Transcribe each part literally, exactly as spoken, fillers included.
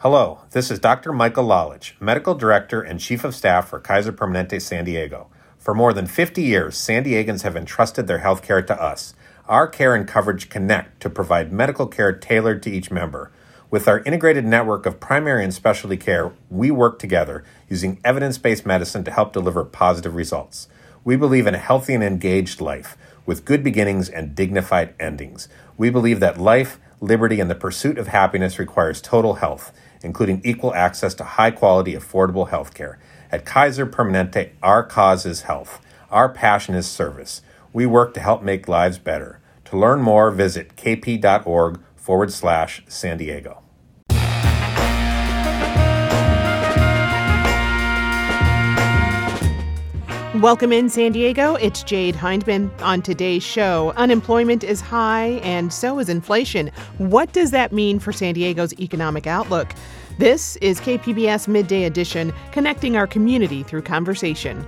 Hello, this is Doctor Michael Lalich, Medical Director and Chief of Staff for Kaiser Permanente San Diego. For more than fifty years, San Diegans have entrusted their health care to us. Our care and coverage connect to provide medical care tailored to each member. With our integrated network of primary and specialty care, we work together using evidence-based medicine to help deliver positive results. We believe in a healthy and engaged life with good beginnings and dignified endings. We believe that life, liberty, and the pursuit of happiness requires total health, including equal access to high-quality, affordable health care. At Kaiser Permanente, our cause is health. Our passion is service. We work to help make lives better. To learn more, visit kp.org forward slash San Diego. Welcome in, San Diego. It's Jade Hindman. On today's show, unemployment is high and so is inflation. What does that mean for San Diego's economic outlook? This is K P B S Midday Edition, connecting our community through conversation.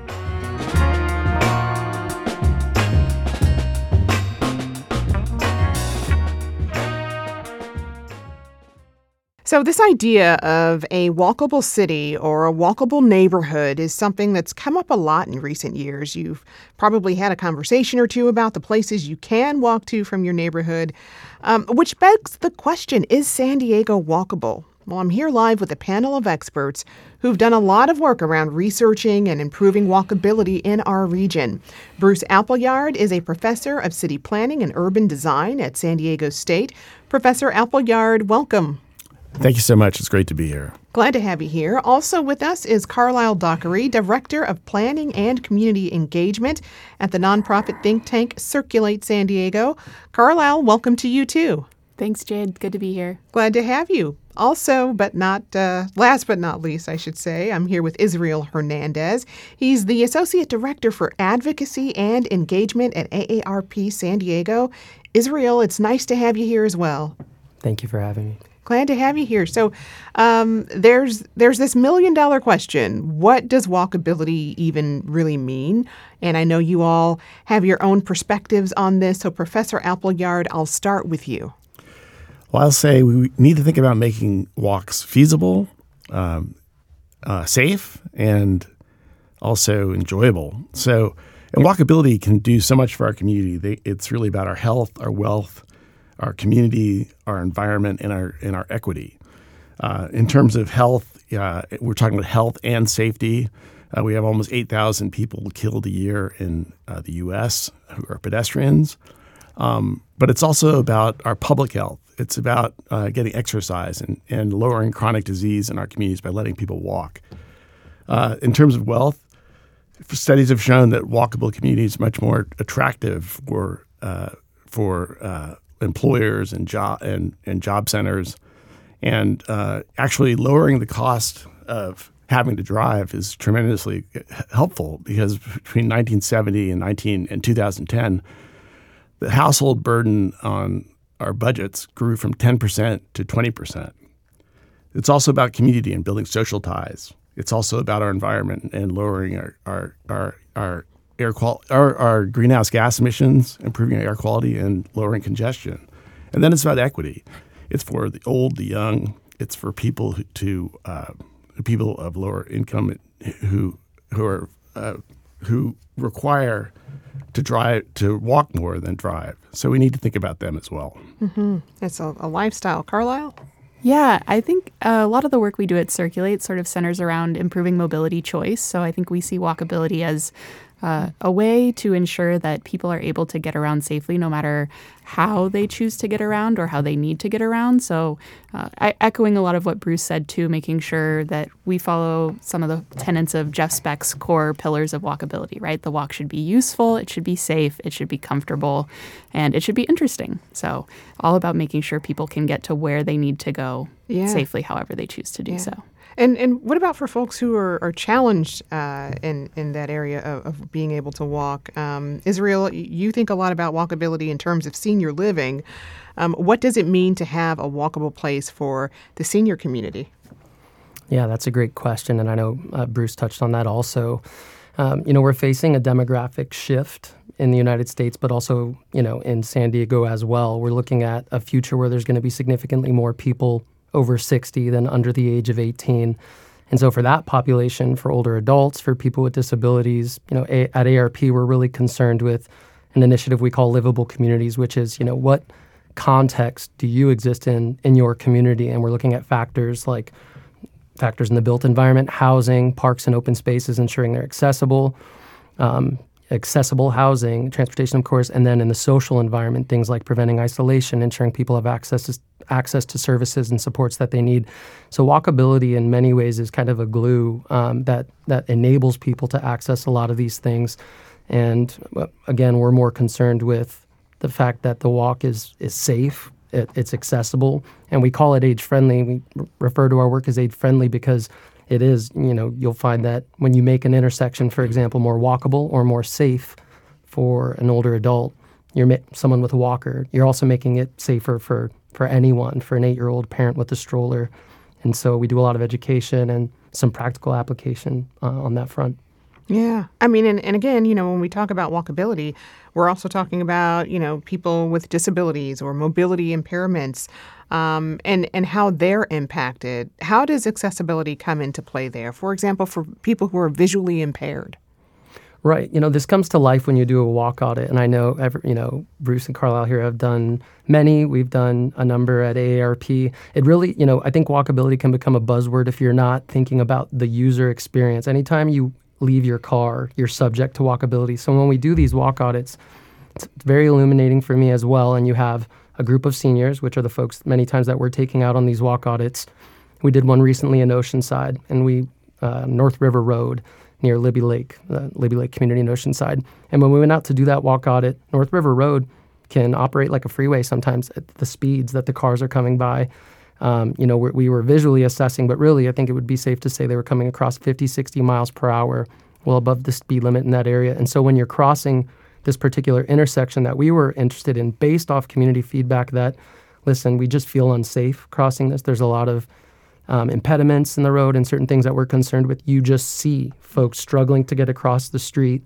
So this idea of a walkable city or a walkable neighborhood is something that's come up a lot in recent years. You've probably had a conversation or two about the places you can walk to from your neighborhood, um, which begs the question, is San Diego walkable? Well, I'm here live with a panel of experts who've done a lot of work around researching and improving walkability in our region. Bruce Appleyard is a professor of city planning and urban design at San Diego State. Professor Appleyard, welcome. Thank you so much. It's great to be here. Glad to have you here. Also with us is Carlisle Dockery, Director of Planning and Community Engagement at the nonprofit think tank Circulate San Diego. Carlisle, welcome to you too. Thanks, Jade. Good to be here. Glad to have you. Also, but not uh, last but not least, I should say, I'm here with Israel Hernandez. He's the Associate Director for Advocacy and Engagement at A A R P San Diego. Israel, it's nice to have you here as well. Thank you for having me. Glad to have you here. So um, there's there's this million dollar question. What does walkability even really mean? And I know you all have your own perspectives on this. So Professor Appleyard, I'll start with you. Well, I'll say we need to think about making walks feasible, um, uh, safe, and also enjoyable. So, and walkability can do so much for our community. They, it's really about our health, our wealth, our community, our environment, and our and our equity. Uh, in terms of health, uh, we're talking about health and safety. Uh, we have almost eight thousand people killed a year in uh, the U S who are pedestrians. Um, but it's also about our public health. It's about uh, getting exercise and, and lowering chronic disease in our communities by letting people walk. Uh, in terms of wealth, studies have shown that walkable communities are much more attractive for uh, for uh, employers and job and, and job centers, and uh, actually lowering the cost of having to drive is tremendously helpful because between nineteen seventy and nineteen and two thousand ten, the household burden on our budgets grew from ten percent to twenty percent. It's also about community and building social ties. It's also about our environment and lowering our our our, our air qual- our, our greenhouse gas emissions, improving air quality, and lowering congestion. And then it's about equity. It's for the old, the young. It's for people who, to uh, people of lower income who who are uh, who require to drive to walk more than drive. So we need to think about them as well. Mm-hmm. It's a, a lifestyle. Carlisle? Yeah, I think a lot of the work we do at Circulate sort of centers around improving mobility choice. So I think we see walkability as uh, a way to ensure that people are able to get around safely no matter how they choose to get around or how they need to get around. So uh, I, echoing a lot of what Bruce said, too, making sure that we follow some of the tenets of Jeff Speck's core pillars of walkability, right? The walk should be useful, it should be safe, it should be comfortable, and it should be interesting. So all about making sure people can get to where they need to go yeah. safely, however they choose to do yeah. so. And and what about for folks who are, are challenged uh, in, in that area of, of being able to walk? Um, Israel, you think a lot about walkability in terms of senior living. Um, what does it mean to have a walkable place for the senior community? Yeah, that's a great question. And I know uh, Bruce touched on that also. Um, you know, we're facing a demographic shift in the United States, but also, you know, in San Diego as well. We're looking at a future where there's going to be significantly more people over sixty than under the age of eighteen. And so for that population, for older adults, for people with disabilities, you know, a- at A R P, we're really concerned with an initiative we call Livable Communities, which is, you know, what context do you exist in in your community? And we're looking at factors like factors in the built environment, housing, parks and open spaces, ensuring they're accessible, um, accessible housing, transportation, of course, and then in the social environment, things like preventing isolation, ensuring people have access to, access to services and supports that they need. So walkability in many ways is kind of a glue um, that, that enables people to access a lot of these things. And again, we're more concerned with the fact that the walk is is safe, it, it's accessible, and we call it age-friendly. We r- refer to our work as age-friendly because it is, you know, you'll find that when you make an intersection, for example, more walkable or more safe for an older adult, you're ma- someone with a walker, you're also making it safer for, for anyone, for an eight-year-old parent with a stroller. And so we do a lot of education and some practical application uh, on that front. Yeah. I mean, and, and again, you know, when we talk about walkability, we're also talking about, you know, people with disabilities or mobility impairments um, and, and how they're impacted. How does accessibility come into play there? For example, for people who are visually impaired. Right. You know, this comes to life when you do a walk audit. And I know, every, you know, Bruce and Carlisle here have done many. We've done a number at A A R P. It really, you know, I think walkability can become a buzzword if you're not thinking about the user experience. Anytime you leave your car, you're subject to walkability. So when we do these walk audits, it's very illuminating for me as well. And you have a group of seniors, which are the folks many times that we're taking out on these walk audits. We did one recently in Oceanside, and we, uh, North River Road near Libby Lake, uh, Libby Lake Community in Oceanside. And when we went out to do that walk audit, North River Road can operate like a freeway sometimes at the speeds that the cars are coming by. Um, you know, we, we were visually assessing, but really I think it would be safe to say they were coming across fifty, sixty miles per hour, well above the speed limit in that area. And so when you're crossing this particular intersection that we were interested in, based off community feedback that, listen, we just feel unsafe crossing this. There's a lot of um, impediments in the road and certain things that we're concerned with. You just see folks struggling to get across the street.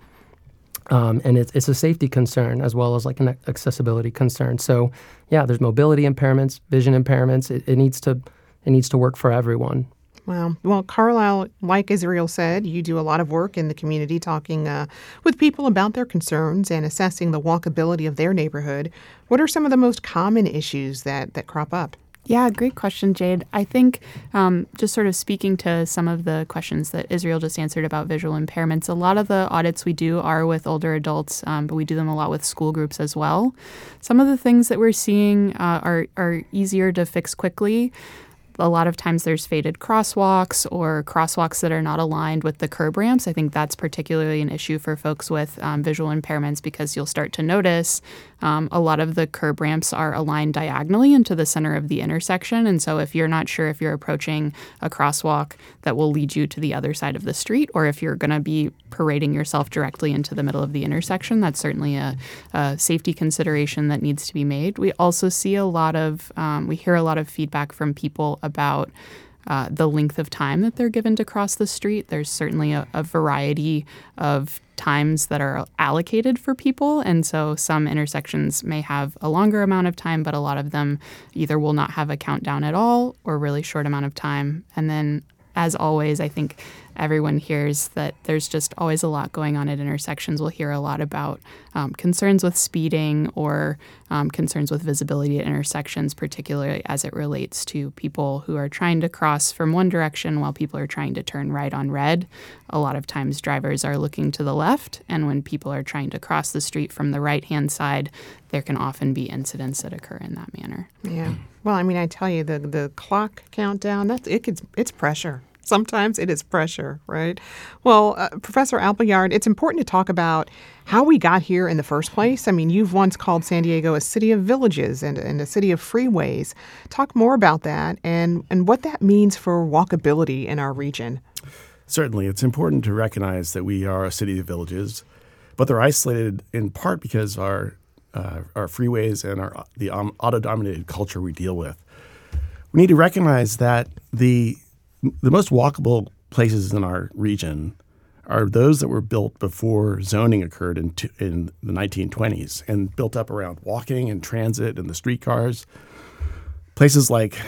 Um, and it's, it's a safety concern as well as like an accessibility concern. So, yeah, there's mobility impairments, vision impairments. It, it needs to it needs to work for everyone. Wow. Well, Carlisle, like Israel said, you do a lot of work in the community talking uh, with people about their concerns and assessing the walkability of their neighborhood. What are some of the most common issues that, that crop up? Yeah, great question, Jade. I think um, just sort of speaking to some of the questions that Israel just answered about visual impairments, a lot of the audits we do are with older adults, um, but we do them a lot with school groups as well. Some of the things that we're seeing uh, are, are easier to fix quickly. A lot of times there's faded crosswalks or crosswalks that are not aligned with the curb ramps. I think that's particularly an issue for folks with um, visual impairments because you'll start to notice um, a lot of the curb ramps are aligned diagonally into the center of the intersection. And so if you're not sure if you're approaching a crosswalk that will lead you to the other side of the street or if you're going to be parading yourself directly into the middle of the intersection, that's certainly a, a safety consideration that needs to be made. We also see a lot of, um, we hear a lot of feedback from people about uh, the length of time that they're given to cross the street. There's certainly a, a variety of times that are allocated for people. And so some intersections may have a longer amount of time, but a lot of them either will not have a countdown at all or really short amount of time. And then, as always, I think everyone hears that there's just always a lot going on at intersections. We'll hear a lot about um, concerns with speeding or um, concerns with visibility at intersections, particularly as it relates to people who are trying to cross from one direction while people are trying to turn right on red. A lot of times drivers are looking to the left, and when people are trying to cross the street from the right-hand side, there can often be incidents that occur in that manner. Yeah. Well, I mean, I tell you, the the clock countdown, that's it gets, it's pressure. Sometimes it is pressure, right? Well, uh, Professor Appleyard, it's important to talk about how we got here in the first place. I mean, you've once called San Diego a city of villages and, and a city of freeways. Talk more about that and, and what that means for walkability in our region. Certainly. It's important to recognize that we are a city of villages, but they're isolated in part because our uh, our freeways and our the um, auto-dominated culture we deal with. We need to recognize that the The most walkable places in our region are those that were built before zoning occurred in, t- in the nineteen twenties and built up around walking and transit and the streetcars. Places like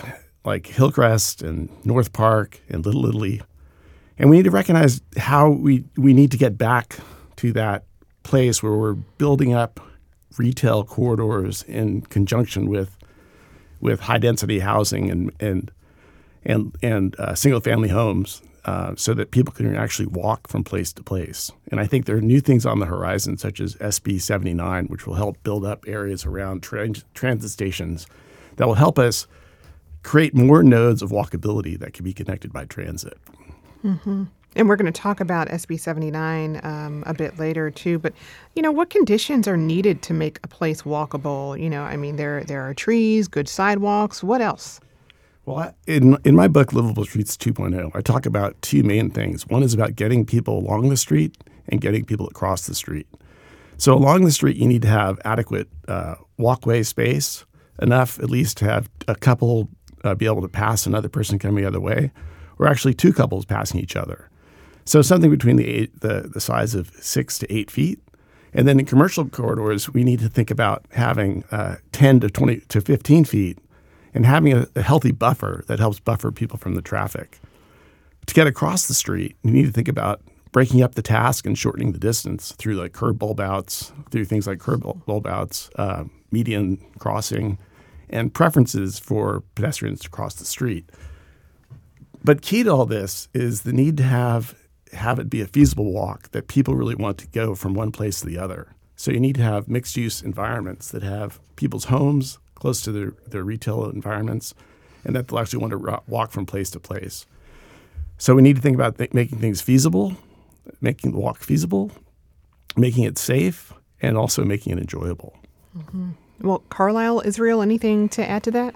like Hillcrest and North Park and Little Italy. And we need to recognize how we, we need to get back to that place where we're building up retail corridors in conjunction with with high density housing and and and and uh, single family homes, uh, so that people can actually walk from place to place. And I think there are new things on the horizon, such as S B seventy-nine, which will help build up areas around trans- transit stations that will help us create more nodes of walkability that can be connected by transit. Mm-hmm. And we're going to talk about S B seventy-nine um, a bit later too. But you know, what conditions are needed to make a place walkable? You know, I mean, there there are trees, good sidewalks. What else? Well, I, in in my book, Livable Streets two point oh, I talk about two main things. One is about getting people along the street and getting people across the street. So along the street, you need to have adequate uh, walkway space, enough at least to have a couple uh, be able to pass another person coming the other way, or actually two couples passing each other. So something between the eight, the, the size of six to eight feet. And then in commercial corridors, we need to think about having uh, ten to twenty to fifteen feet and having a, a healthy buffer that helps buffer people from the traffic. To get across the street, you need to think about breaking up the task and shortening the distance through like curb bulb outs, through things like curb bulb outs, uh, median crossing, and preferences for pedestrians to cross the street. But key to all this is the need to have have it be a feasible walk that people really want to go from one place to the other. So you need to have mixed-use environments that have people's homes close to their, their retail environments, and that they'll actually want to ro- walk from place to place. So we need to think about th- making things feasible, making the walk feasible, making it safe, and also making it enjoyable. Mm-hmm. Well, Carlisle, Israel, anything to add to that?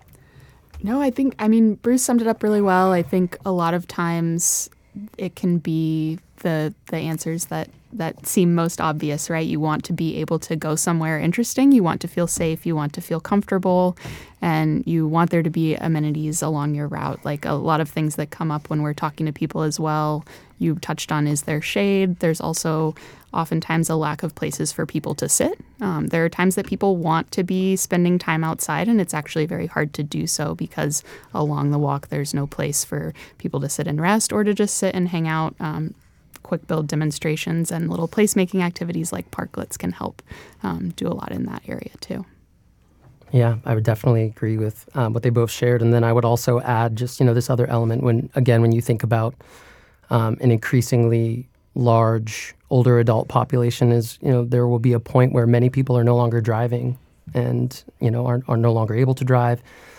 No, I think, I mean, Bruce summed it up really well. I think a lot of times it can be the the answers that, that seem most obvious, right? You want to be able to go somewhere interesting. You want to feel safe. You want to feel comfortable. And you want there to be amenities along your route. Like a lot of things that come up when we're talking to people as well. You touched on, is there shade? There's also oftentimes a lack of places for people to sit. Um, there are times that people want to be spending time outside, and it's actually very hard to do so because along the walk there's no place for people to sit and rest or to just sit and hang out. Um, quick build demonstrations and little placemaking activities like parklets can help um, do a lot in that area too. Yeah, I would definitely agree with um, what they both shared. And then I would also add just, you know, this other element when, again, when you think about um, an increasingly large older adult population is, you know, there will be a point where many people are no longer driving and, you know, are, are no longer able to drive.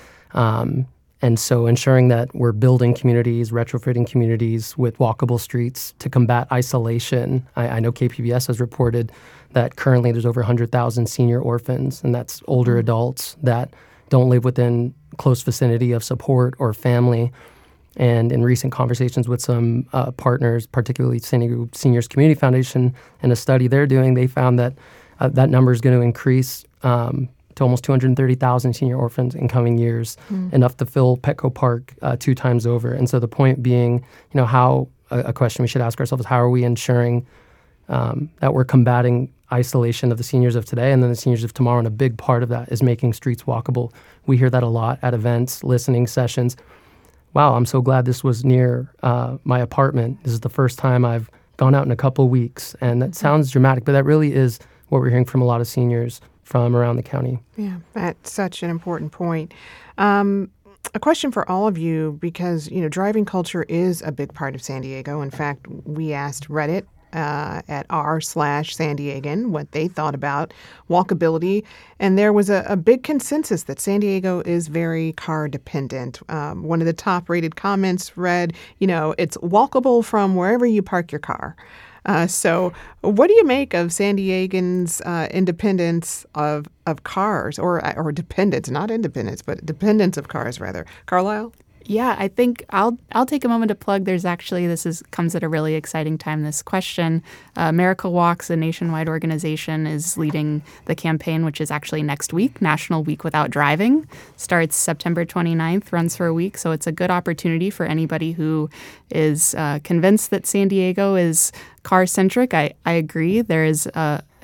Um, and so ensuring that we're building communities, retrofitting communities with walkable streets to combat isolation. I, I know K P B S has reported that currently there's over one hundred thousand senior orphans, and that's older adults that don't live within close vicinity of support or family. And in recent conversations with some uh, partners, particularly San Diego Seniors Community Foundation, and a study they're doing, they found that uh, that number is going to increase um, to almost two hundred thirty thousand senior orphans in coming years, mm. enough to fill Petco Park uh, two times over. And so the point being, you know, how a, a question we should ask ourselves is how are we ensuring um, that we're combating isolation of the seniors of today and then the seniors of tomorrow, and a big part of that is making streets walkable. We hear that a lot at events, listening sessions. Wow, I'm so glad this was near uh, my apartment. This is the first time I've gone out in a couple of weeks, and that sounds dramatic, but that really is what we're hearing from a lot of seniors from around the county. Yeah, that's such an important point. Um, a question for all of you, because, you know, driving culture is a big part of San Diego. In fact, we asked Reddit Uh, at r slash San Diegan what they thought about walkability. And there was a, a big consensus that San Diego is very car dependent. Um, one of the top rated comments read, you know, it's walkable from wherever you park your car. Uh, so what do you make of San Diegans' uh, independence of, of cars or, or dependence, not independence, but dependence of cars rather? Carlisle? Yeah, I think I'll I'll take a moment to plug. There's actually, this is comes at a really exciting time, this question. Uh, Miracle Walks, a nationwide organization, is leading the campaign, which is actually next week, National Week Without Driving. Starts September twenty-ninth, runs for a week. So it's a good opportunity for anybody who is uh, convinced that San Diego is car-centric. I, I agree. There is a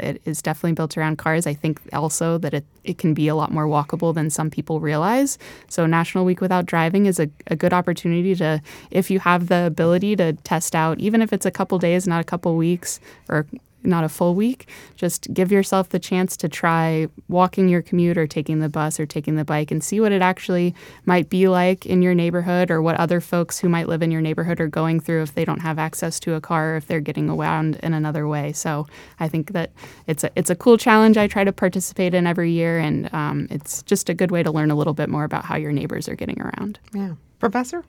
it is definitely built around cars. I think also that it, it can be a lot more walkable than some people realize. So National Week Without Driving is a, a good opportunity to, if you have the ability to test out, even if it's a couple days, not a couple weeks, or not a full week, just give yourself the chance to try walking your commute or taking the bus or taking the bike and see what it actually might be like in your neighborhood, or what other folks who might live in your neighborhood are going through if they don't have access to a car, or if they're getting around in another way. So I think that it's a, it's a cool challenge I try to participate in every year, and um, it's just a good way to learn a little bit more about how your neighbors are getting around. Yeah. Professor?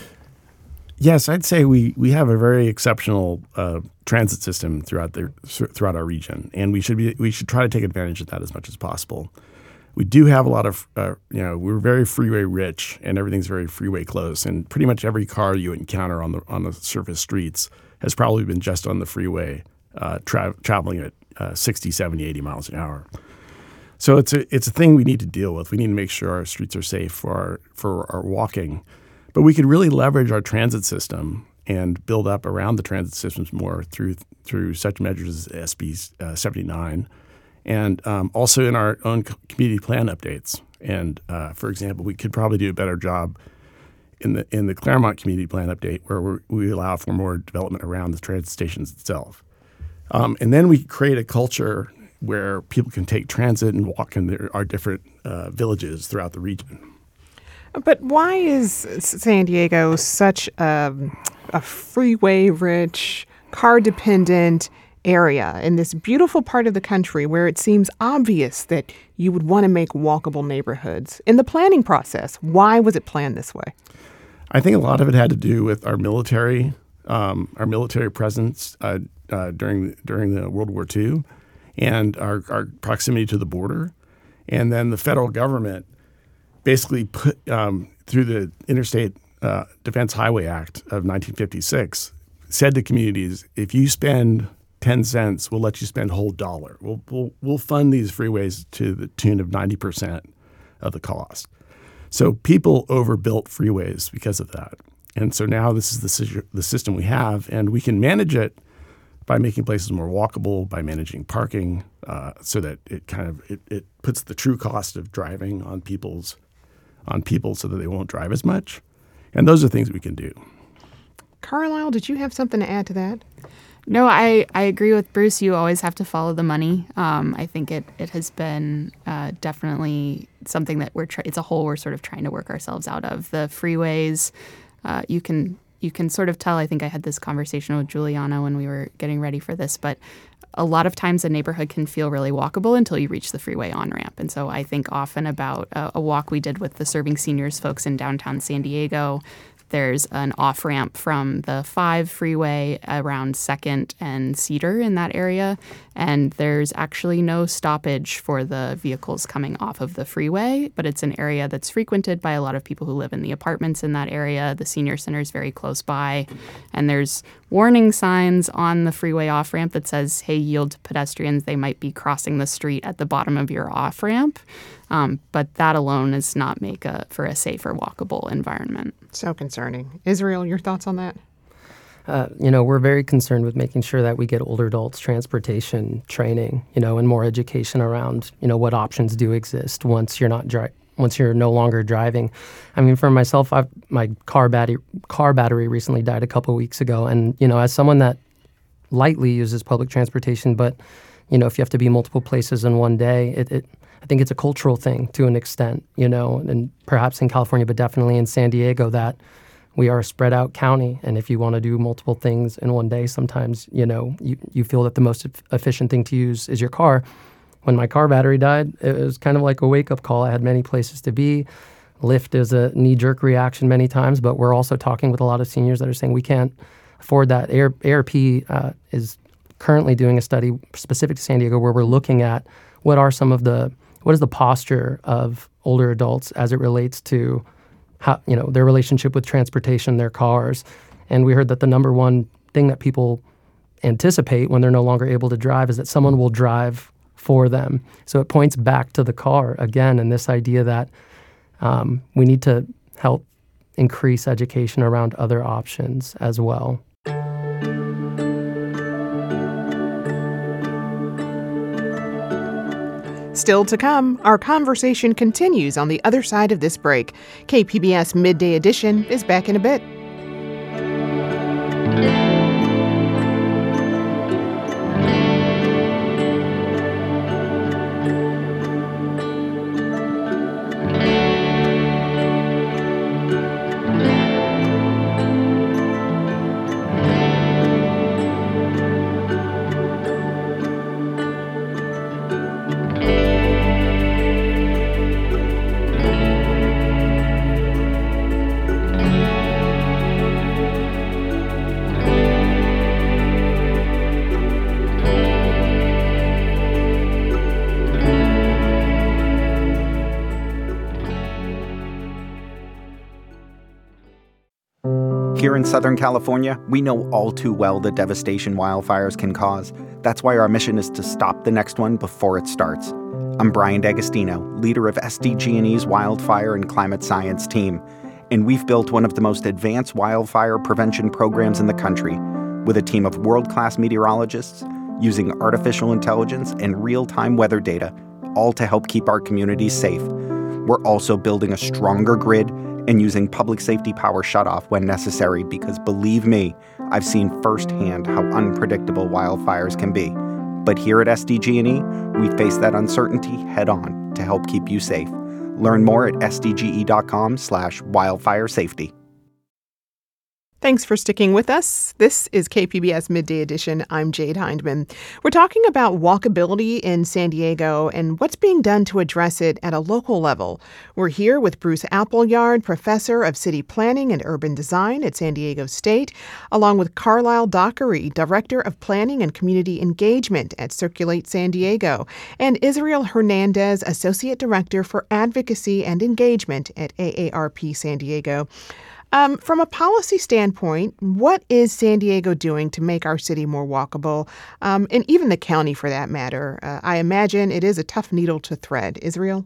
Yes, I'd say we, we have a very exceptional uh, transit system throughout the throughout our region, and we should be we should try to take advantage of that as much as possible. We do have a lot of uh, you know we're very freeway rich, and everything's very freeway close, and pretty much every car you encounter on the on the surface streets has probably been just on the freeway uh, tra- traveling at uh, sixty, seventy, eighty miles an hour. So it's a it's a thing we need to deal with. We need to make sure our streets are safe for our for our walking. But we could really leverage our transit system and build up around the transit systems more through through such measures as S B uh, seventy-nine, and um, also in our own community plan updates. And uh, for example, we could probably do a better job in the in the Claremont community plan update, where we're, we allow for more development around the transit stations itself. Um, and then we create a culture where people can take transit and walk in their, our different uh, villages throughout the region. But why is San Diego such a, a freeway-rich, car-dependent area in this beautiful part of the country where it seems obvious that you would want to make walkable neighborhoods? In the planning process, why was it planned this way? I think a lot of it had to do with our military, um, our military presence uh, uh, during during the World War Two, and our, our proximity to the border, and then the federal government basically put um, through the Interstate uh, Defense Highway Act of nineteen fifty-six, said to communities, if you spend ten cents, we'll let you spend a whole dollar. We'll, we'll, we'll fund these freeways to the tune of ninety percent of the cost. So people overbuilt freeways because of that. And so now this is the, the system we have, and we can manage it by making places more walkable, by managing parking, uh, so that it kind of it, it puts the true cost of driving on people's on people so that they won't drive as much. And those are things we can do. Carlisle, did you have something to add to that? No, I, I agree with Bruce. You always have to follow the money. Um, I think it, it has been uh, definitely something that we're try- it's a hole we're sort of trying to work ourselves out of. The freeways, uh, you can you can sort of tell. I think I had this conversation with Juliana when we were getting ready for this, but a lot of times a neighborhood can feel really walkable until you reach the freeway on-ramp. And so I think often about a, a walk we did with the Serving Seniors folks in downtown San Diego. There's an off-ramp from the five freeway around second and Cedar in that area, and there's actually no stoppage for the vehicles coming off of the freeway, but it's an area that's frequented by a lot of people who live in the apartments in that area. The senior center is very close by, and there's warning signs on the freeway off-ramp that says, hey, yield to pedestrians. They might be crossing the street at the bottom of your off-ramp. Um, but that alone does not make a, for a safer, walkable environment. So concerning. Israel, your thoughts on that? Uh, you know, we're very concerned with making sure that we get older adults transportation training, you know, and more education around, you know, what options do exist once you're not dri- once you're no longer driving. I mean, for myself, I've, my car battery car battery recently died a couple of weeks ago, and you know, as someone that lightly uses public transportation, but you know, if you have to be multiple places in one day, it, it I think it's a cultural thing to an extent, you know, and perhaps in California, but definitely in San Diego, that we are a spread out county. And if you want to do multiple things in one day, sometimes, you know, you, you feel that the most efficient thing to use is your car. When my car battery died, it was kind of like a wake up call. I had many places to be. Lyft is a knee jerk reaction many times, but we're also talking with a lot of seniors that are saying we can't afford that. A R P uh, is currently doing a study specific to San Diego where we're looking at what are some of the What is the posture of older adults as it relates to how, you know, their relationship with transportation, their cars? And we heard that the number one thing that people anticipate when they're no longer able to drive is that someone will drive for them. So it points back to the car again, and this idea that um, we need to help increase education around other options as well. Still to come, our conversation continues on the other side of this break. K P B S Midday Edition is back in a bit. Here in Southern California, we know all too well the devastation wildfires can cause. That's why our mission is to stop the next one before it starts. I'm Brian D'Agostino, leader of S D G and E's Wildfire and Climate Science team, and we've built one of the most advanced wildfire prevention programs in the country, with a team of world-class meteorologists using artificial intelligence and real-time weather data, all to help keep our communities safe. We're also building a stronger grid and using public safety power shutoff when necessary because, believe me, I've seen firsthand how unpredictable wildfires can be. But here at S D G and E, we face that uncertainty head-on to help keep you safe. Learn more at sdge.com slash wildfire safety. Thanks for sticking with us. This is K P B S Midday Edition. I'm Jade Hindman. We're talking about walkability in San Diego and what's being done to address it at a local level. We're here with Bruce Appleyard, professor of city planning and urban design at San Diego State, along with Carlisle Dockery, director of planning and community engagement at Circulate San Diego, and Israel Hernandez, associate director for advocacy and engagement at A A R P San Diego. Um, from a policy standpoint, what is San Diego doing to make our city more walkable, um, and even the county for that matter? Uh, I imagine it is a tough needle to thread. Israel?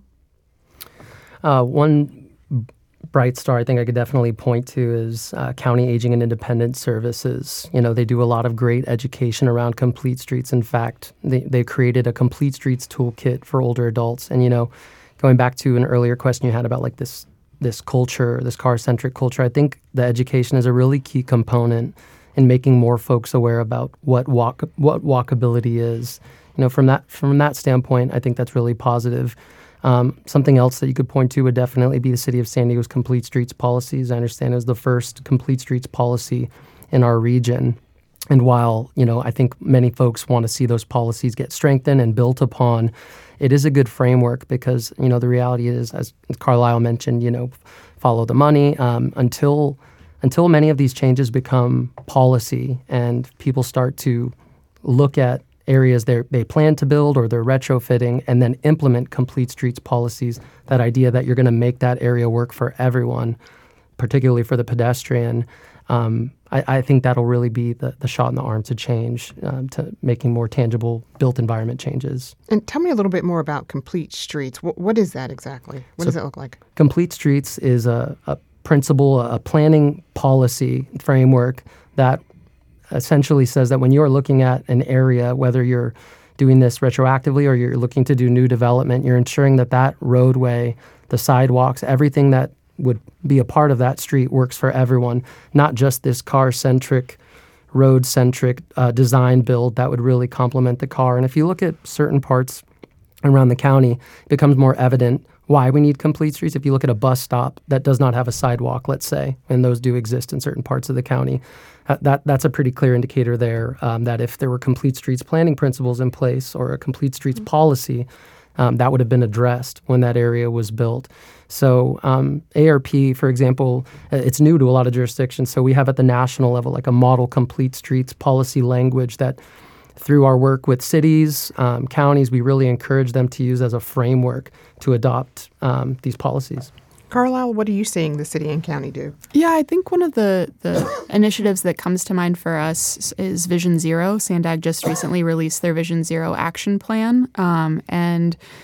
Uh, one bright star I think I could definitely point to is uh, County Aging and Independence Services. You know, they do a lot of great education around complete streets. In fact, they, they created a complete streets toolkit for older adults. And, you know, going back to an earlier question you had about like this this culture, this car-centric culture, I think the education is a really key component in making more folks aware about what walk what walkability is. You know, from that from that standpoint, I think that's really positive. Um, something else that you could point to would definitely be the City of San Diego's Complete Streets policies. I understand is the first Complete Streets policy in our region. And while, you know, I think many folks want to see those policies get strengthened and built upon, it is a good framework because, you know, the reality is, as Carlisle mentioned, you know, follow the money. Um, until until many of these changes become policy and people start to look at areas they they plan to build or they're retrofitting and then implement complete streets policies, that idea that you're going to make that area work for everyone, particularly for the pedestrian, um, I, I think that'll really be the, the shot in the arm to change, um, to making more tangible built environment changes. And tell me a little bit more about Complete Streets. What, what is that exactly? What so does it look like? Complete Streets is a, a principle, a planning policy framework that essentially says that when you're looking at an area, whether you're doing this retroactively or you're looking to do new development, you're ensuring that that roadway, the sidewalks, everything that would be a part of that street works for everyone, not just this car-centric, road-centric uh, design build that would really complement the car. And if you look at certain parts around the county, it becomes more evident why we need complete streets. If you look at a bus stop that does not have a sidewalk, let's say, and those do exist in certain parts of the county, uh, that that's a pretty clear indicator there um, that if there were complete streets planning principles in place or a complete streets mm-hmm. policy, um, that would have been addressed when that area was built. So um, A R P, for example, it's new to a lot of jurisdictions. So we have at the national level like a model complete streets policy language that through our work with cities, um, counties, we really encourage them to use as a framework to adopt um, these policies. Carlisle, what are you seeing the city and county do? Yeah, I think one of the, the initiatives that comes to mind for us is Vision Zero. SANDAG just recently released their Vision Zero action plan, um, and it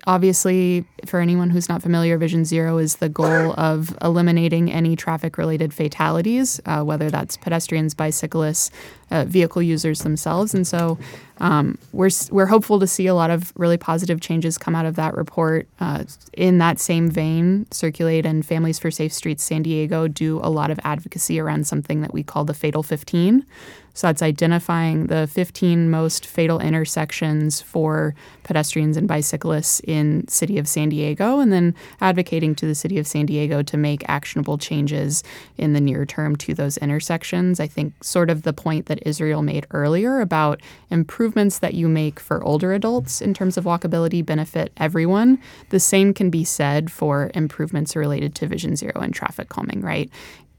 obviously, for anyone who's not familiar, Vision Zero is the goal of eliminating any traffic-related fatalities, uh, whether that's pedestrians, bicyclists, uh, vehicle users themselves. And so um, we're we're hopeful to see a lot of really positive changes come out of that report. Uh, in that same vein, Circulate and Families for Safe Streets San Diego do a lot of advocacy around something that we call the Fatal fifteen. So that's identifying the fifteen most fatal intersections for pedestrians and bicyclists in City of San Diego, and then advocating to the City of San Diego to make actionable changes in the near term to those intersections. I think sort of the point that Israel made earlier about improvements that you make for older adults in terms of walkability benefit everyone. The same can be said for improvements related to Vision Zero and traffic calming, right?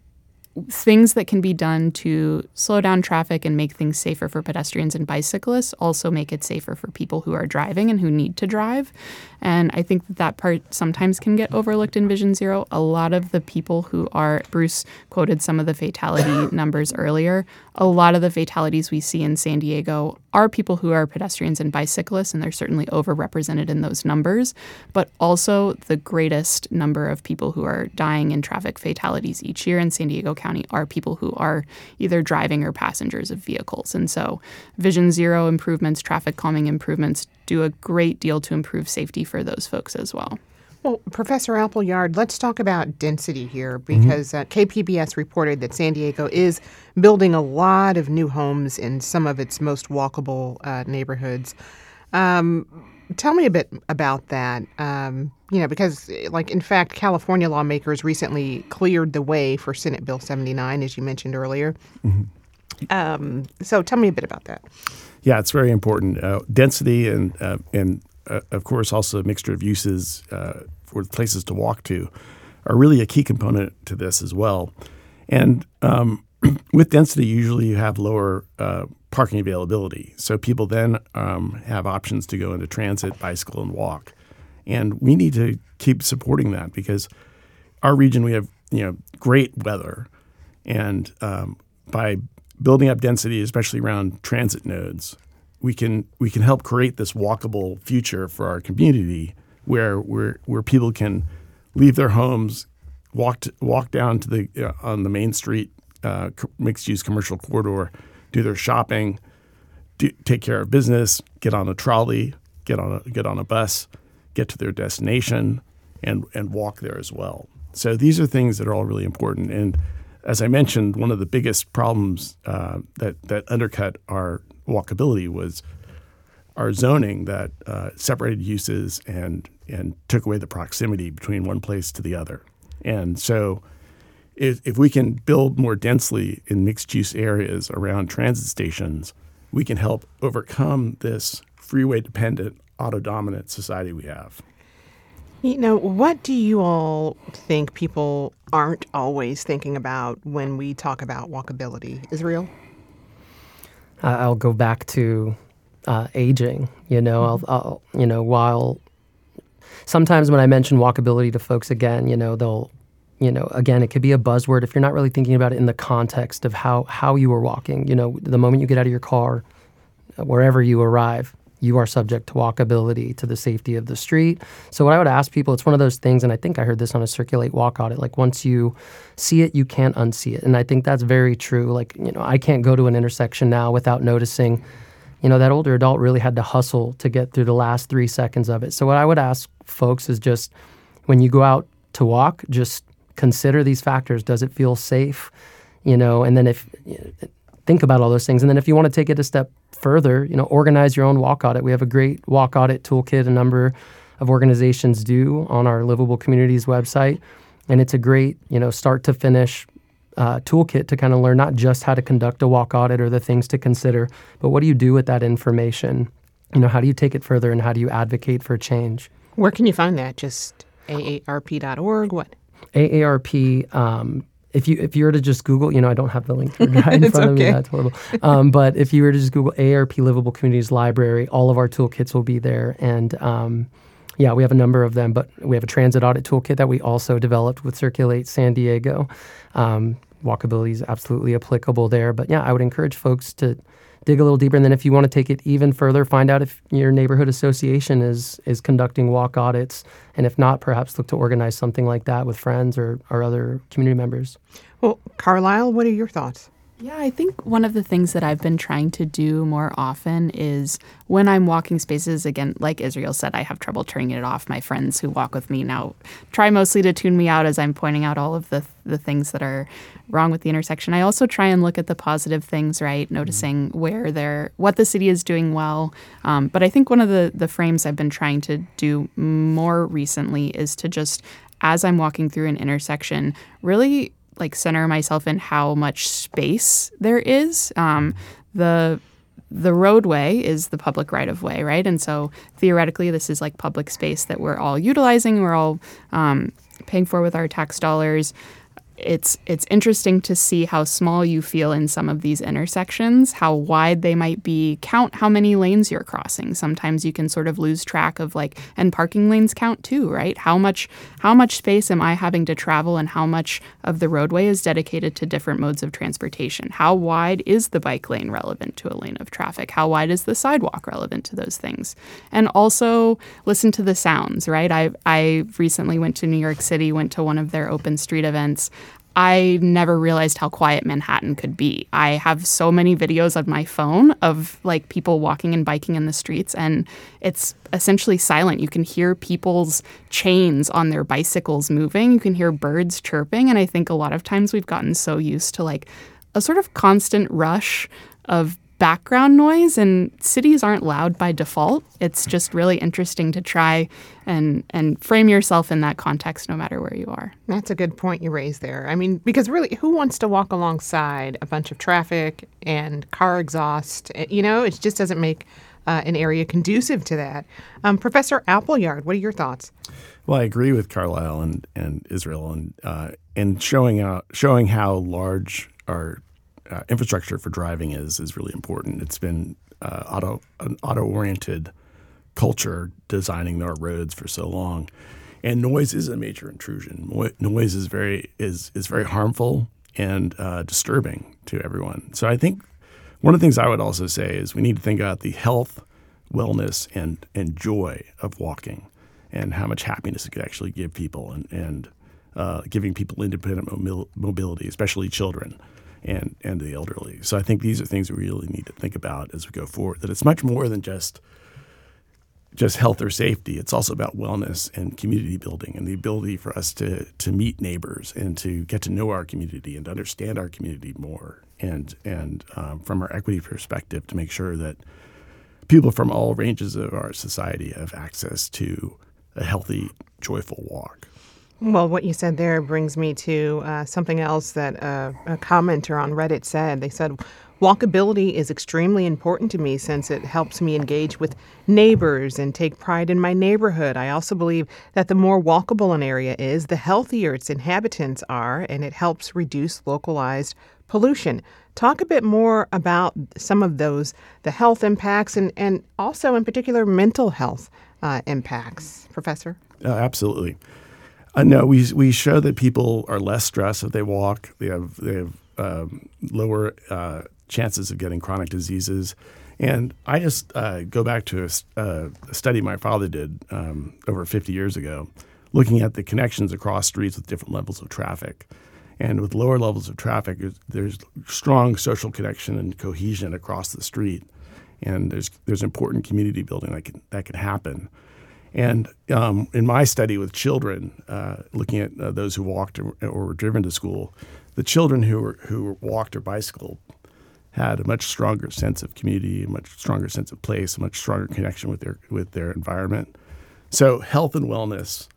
Things that can be done to slow down traffic and make things safer for pedestrians and bicyclists also make it safer for people who are driving and who need to drive. And I think that that part sometimes can get overlooked in Vision Zero. A lot of the people who are, Bruce quoted some of the fatality numbers earlier, a lot of the fatalities we see in San Diego are people who are pedestrians and bicyclists, and they're certainly overrepresented in those numbers, but also the greatest number of people who are dying in traffic fatalities each year in San Diego County are people who are either driving or passengers of vehicles. And so Vision Zero improvements, traffic calming improvements do a great deal to improve safety for those folks as well. Well, Professor Appleyard, let's talk about density here, because mm-hmm. uh, K P B S reported that San Diego is building a lot of new homes in some of its most walkable uh, neighborhoods. Um, tell me a bit about that, um, you know, because, like, in fact, California lawmakers recently cleared the way for Senate Bill seventy-nine, as you mentioned earlier. Mm-hmm. Um, so tell me a bit about that. Yeah, it's very important. Uh, density and, uh, and uh, of course, also a mixture of uses uh, for places to walk to are really a key component to this as well. And um, with density, usually you have lower uh, parking availability. So people then um, have options to go into transit, bicycle, and walk. And we need to keep supporting that because our region, we have you know great weather. And um, by building up density, especially around transit nodes, we can we can help create this walkable future for our community where where where people can leave their homes, walk to, walk down to the uh, on the Main Street uh, mixed-use commercial corridor, do their shopping, do, take care of business, get on a trolley, get on a get on a bus, get to their destination, and and walk there as well. So these are things that are all really important. And as I mentioned, one of the biggest problems uh, that that undercut our walkability was our zoning that uh, separated uses and and took away the proximity between one place to the other. And so if, if we can build more densely in mixed-use areas around transit stations, we can help overcome this freeway-dependent, auto-dominant society we have. You know, what do you all think people aren't always thinking about when we talk about walkability? Israel? Uh, I'll go back to uh, aging. You know, I'll, I'll, you know, while sometimes when I mention walkability to folks again, you know, they'll, you know, again, it could be a buzzword if you're not really thinking about it in the context of how how you are walking. You know, the moment you get out of your car, wherever you arrive, you are subject to walkability, to the safety of the street. So what I would ask people, it's one of those things, and I think I heard this on a Circulate walk audit, like once you see it, you can't unsee it. And I think that's very true. Like, you know, I can't go to an intersection now without noticing, you know, that older adult really had to hustle to get through the last three seconds of it. So what I would ask folks is just when you go out to walk, just consider these factors. Does it feel safe? You know, and then if, you know, think about all those things. And then if you want to take it a step further, you know, organize your own walk audit. We have a great walk audit toolkit a number of organizations do on our Livable Communities website. And it's a great, you know, start to finish uh, toolkit to kind of learn not just how to conduct a walk audit or the things to consider, but what do you do with that information? You know, how do you take it further and how do you advocate for change? Where can you find that? Just A A R P dot org? What? A A R P, um, If you if you were to just Google, you know, I don't have the link right in front of okay. me. That's horrible. Um, but if you were to just Google A A R P Livable Communities Library, all of our toolkits will be there. And um, yeah, we have a number of them. But we have a transit audit toolkit that we also developed with Circulate San Diego. Um, walkability is absolutely applicable there. But yeah, I would encourage folks to dig a little deeper. And then if you want to take it even further, find out if your neighborhood association is is conducting walk audits. And if not, perhaps look to organize something like that with friends or, or other community members. Well, Carlisle, what are your thoughts? Yeah, I think one of the things that I've been trying to do more often is when I'm walking spaces, again, like Israel said, I have trouble turning it off. My friends who walk with me now try mostly to tune me out as I'm pointing out all of the the things that are wrong with the intersection. I also try and look at the positive things, right? Noticing where they're, what the city is doing well. Um, but I think one of the, the frames I've been trying to do more recently is to just, as I'm walking through an intersection, really like center myself in how much space there is. Um, the the roadway is the public right of way, right? And so theoretically, this is like public space that we're all utilizing, we're all um, paying for with our tax dollars. It's it's interesting to see how small you feel in some of these intersections, how wide they might be. Count how many lanes you're crossing. Sometimes you can sort of lose track of like, and parking lanes count too, right? How much how much space am I having to travel and how much of the roadway is dedicated to different modes of transportation? How wide is the bike lane relevant to a lane of traffic? How wide is the sidewalk relevant to those things? And also listen to the sounds, right? I I recently went to New York City, went to one of their open street events. I never realized how quiet Manhattan could be. I have so many videos on my phone of like people walking and biking in the streets, and it's essentially silent. You can hear people's chains on their bicycles moving. You can hear birds chirping. And I think a lot of times we've gotten so used to like a sort of constant rush of background noise, and cities aren't loud by default. It's just really interesting to try and and frame yourself in that context no matter where you are. That's a good point you raised there. I mean, because really, who wants to walk alongside a bunch of traffic and car exhaust? You know, it just doesn't make uh, an area conducive to that. Um, Professor Appleyard, what are your thoughts? Well, I agree with Carlisle and, and Israel, and uh, and showing out showing how large our Uh, infrastructure for driving is is really important. It's been uh, auto an auto-oriented culture designing our roads for so long, and noise is a major intrusion. Noise is very is is very harmful and uh, disturbing to everyone. So I think one of the things I would also say is we need to think about the health, wellness, and and joy of walking, and how much happiness it could actually give people, and and uh, giving people independent mobil- mobility, especially children. And, and the elderly. So I think these are things we really need to think about as we go forward, that it's much more than just just health or safety. It's also about wellness and community building and the ability for us to to meet neighbors and to get to know our community and to understand our community more, and, and um, from our equity perspective, to make sure that people from all ranges of our society have access to a healthy, joyful walk. Well, what you said there brings me to uh, something else that uh, a commenter on Reddit said. They said, walkability is extremely important to me since it helps me engage with neighbors and take pride in my neighborhood. I also believe that the more walkable an area is, the healthier its inhabitants are, and it helps reduce localized pollution. Talk a bit more about some of those, the health impacts, and, and also in particular mental health uh, impacts. Professor? Uh, absolutely. Uh, no, we we show that people are less stressed if they walk. They have they have um, lower uh, chances of getting chronic diseases. And I just uh, go back to a, uh, a study my father did um, over fifty years ago, looking at the connections across streets with different levels of traffic. And with lower levels of traffic, there's strong social connection and cohesion across the street, and there's there's important community building that can that can happen. And um, in my study with children, uh, looking at uh, those who walked or, or were driven to school, the children who were, who walked or bicycled had a much stronger sense of community, a much stronger sense of place, a much stronger connection with their with their environment. So health and wellness,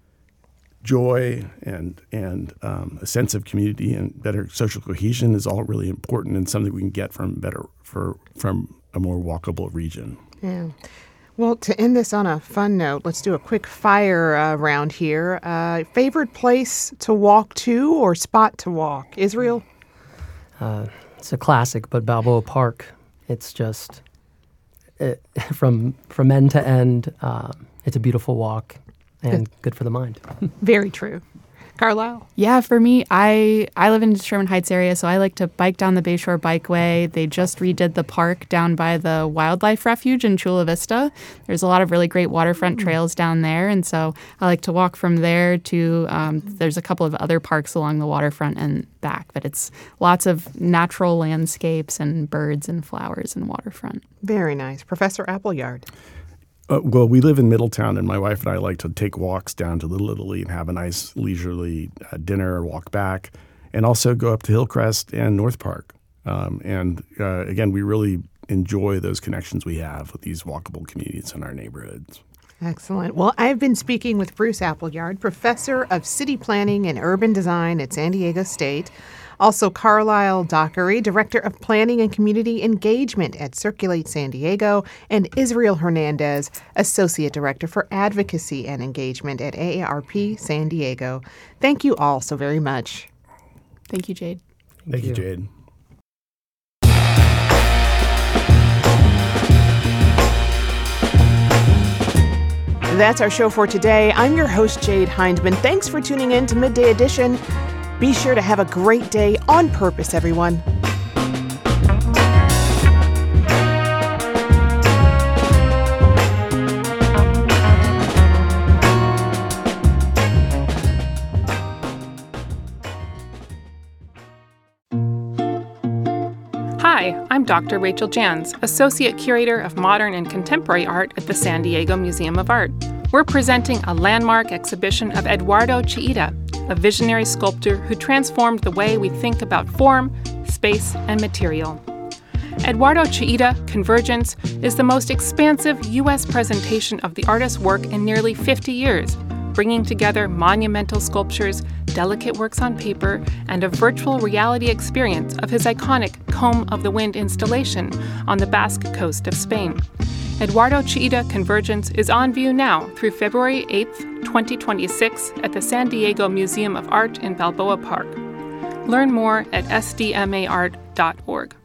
joy, and and um, a sense of community and better social cohesion is all really important, and something we can get from better for from a more walkable region. Yeah. Well, to end this on a fun note, let's do a quick fire uh, round here. Uh, favorite place to walk to or spot to walk? Israel? Uh, it's a classic, but Balboa Park. It's just it, from from end to end. Um, it's a beautiful walk and good for the mind. Very true. Carlisle? Yeah, for me, I I live in the Sherman Heights area, so I like to bike down the Bayshore Bikeway. They just redid the park down by the Wildlife Refuge in Chula Vista. There's a lot of really great waterfront trails down there, and so I like to walk from there to, um, there's a couple of other parks along the waterfront and back, but it's lots of natural landscapes and birds and flowers and waterfront. Very nice. Professor Appleyard? Uh, well, we live in Middletown, and my wife and I like to take walks down to Little Italy and have a nice leisurely uh, dinner or walk back, and also go up to Hillcrest and North Park. Um, and uh, again, we really enjoy those connections we have with these walkable communities in our neighborhoods. Excellent. Well, I've been speaking with Bruce Appleyard, Professor of City Planning and Urban Design at San Diego State. Also, Carlisle Dockery, Director of Planning and Community Engagement at Circulate San Diego, and Israel Hernandez, Associate Director for Advocacy and Engagement at A A R P San Diego. Thank you all so very much. Thank you, Jade. Thank, Thank you, Jade. That's our show for today. I'm your host, Jade Hindman. Thanks for tuning in to Midday Edition. Be sure to have a great day on purpose, everyone. Hi, I'm Doctor Rachel Jans, Associate Curator of Modern and Contemporary Art at the San Diego Museum of Art. We're presenting a landmark exhibition of Eduardo Chillida, a visionary sculptor who transformed the way we think about form, space, and material. Eduardo Chillida Convergence is the most expansive U S presentation of the artist's work in nearly fifty years, bringing together monumental sculptures, delicate works on paper, and a virtual reality experience of his iconic Comb of the Wind installation on the Basque coast of Spain. Eduardo Chillida Convergence is on view now through February eighth, twenty twenty-six at the San Diego Museum of Art in Balboa Park. Learn more at s d m a art dot org.